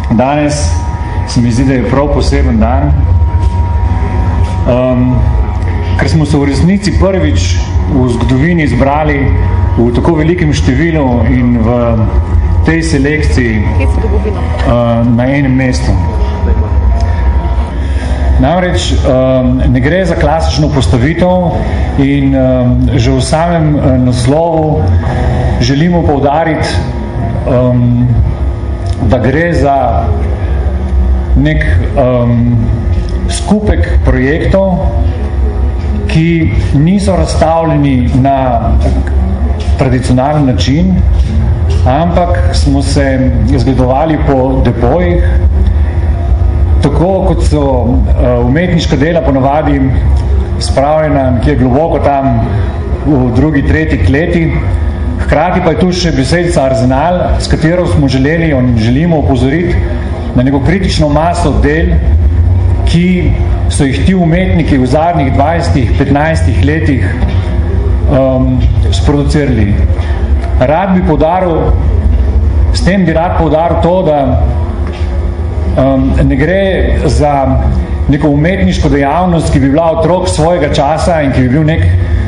Danes se mi zdi, da je prav poseben dan, ker smo se v resnici prvič v zgodovini izbrali v tako velikem številu in v tej selekciji na enem mestu. Namreč ne gre za klasično postavitev in že v samem naslovu želimo poudariti, da gre za nek skupek projektov, ki niso razstavljeni na tradicionalen način, ampak smo se zgledovali po depojih, tako kot so umetniška dela ponavadi spravljena nekje globoko tam v drugi, tretji kleti. Hkrati pa je tu še besedica arzenal, s katero smo želeli in želimo opozoriti na neko kritično maso del, ki so jih ti umetniki v zadnjih 20-15 letih sproducirali. S tem bi rad poudaril to, da ne gre za neko umetniško dejavnost, ki bi bila otrok svojega časa in ki bi bil nek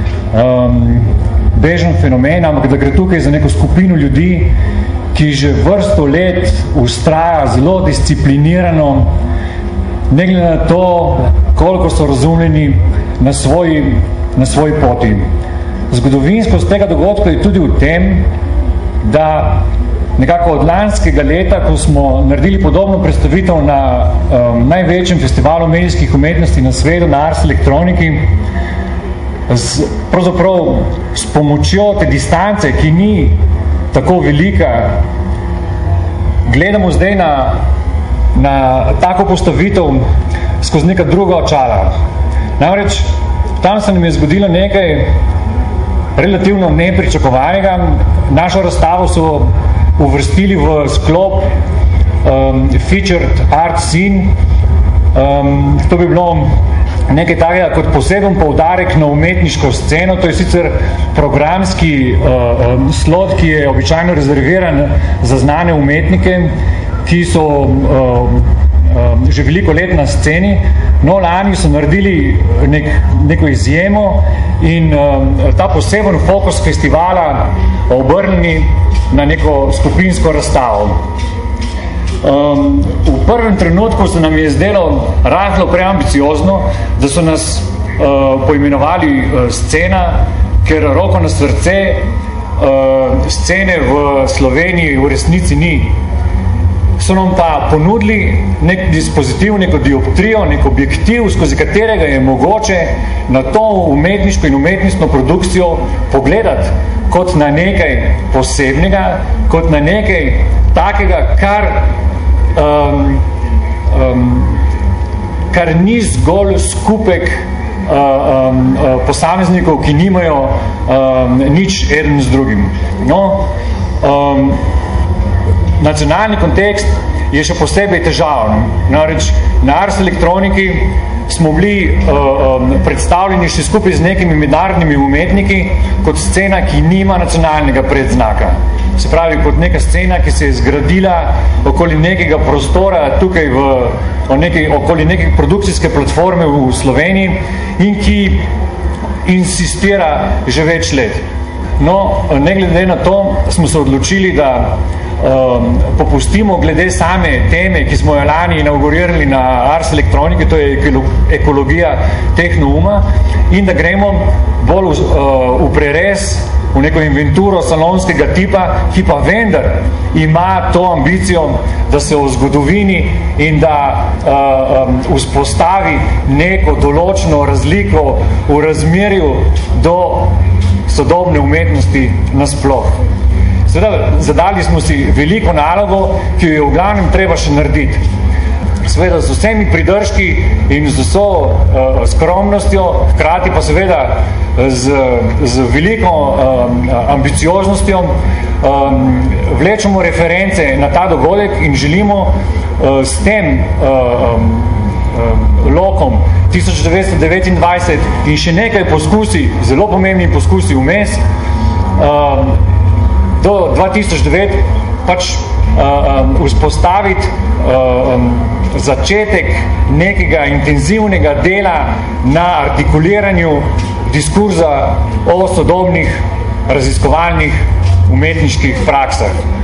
bežen fenomen, ampak da gre tukaj za neko skupino ljudi, ki že vrsto let vztraja zelo disciplinirano, ne glede na to, koliko so razumljeni na svoji poti. Zgodovinskost tega dogodka je tudi v tem, da nekako od lanskega leta, ko smo naredili podobno predstavitev na največjem festivalu medijskih umetnosti na svetu, na Ars Electroniki, pravzaprav s pomočjo te distance, ki ni tako velika, gledamo zdaj na tako postavitev skozi neka druga očala. Namreč, tam se nam je zgodilo nekaj relativno nepričakovanega. Našo razstavo so uvrstili v sklop Featured Art Scene. To bi bilo nekaj takega kot poseben poudarek na umetniško sceno. To je sicer programski slot, ki je običajno rezerviran za znane umetnike, ki so že veliko let na sceni. No, lani so naredili neko izjemo in ta poseben fokus festivala obrnili na neko skupinsko razstavo. V prvem trenutku se nam je zdelo rahlo preambiciozno, da so nas poimenovali scena, ker roko na srce scene v Sloveniji v resnici ni. So nam pa ponudili nek dispozitiv, neko dioptrijo, nek objektiv, skozi katerega je mogoče na to umetniško in umetnostno produkcijo pogledati kot na nekaj posebnega, kot na nekaj takega, kar ni zgolj skupek posameznikov, ki nimajo nič eden z drugim. No, nacionalni kontekst je še posebej težaven. Na Ars Electroniki smo bili predstavljeni še skupaj z nekimi mednarodnimi umetniki kot scena, ki nima nacionalnega predznaka. Se pravi, kot neka scena, ki se je zgradila okoli nekega prostora tukaj okoli neke produkcijske platforme v Sloveniji in ki insistira že več let. No, ne glede na to, smo se odločili, da popustimo glede same teme, ki smo jo lani inaugurirali na Ars Electroniki, to je ekologija tehnouma, in da gremo bolj v prerez, v neko inventuro salonskega tipa, ki pa vendar ima to ambicijo, da se v zgodovini in da vzpostavi neko določeno razliko v razmerju do sodobne umetnosti nasploh. Seveda, zadali smo si veliko nalogo, ki jo je v glavnem treba še narediti. Seveda, z vsemi pridržki in z vso skromnostjo, hkrati pa seveda z veliko ambicioznostjo vlečemo reference na ta dogodek in želimo s tem lokom 1929 in še nekaj poskusi, zelo pomembni poskusi vmes, do 2009 pač vzpostaviti začetek nekega intenzivnega dela na artikuliranju diskurza o sodobnih raziskovalnih umetniških praksah.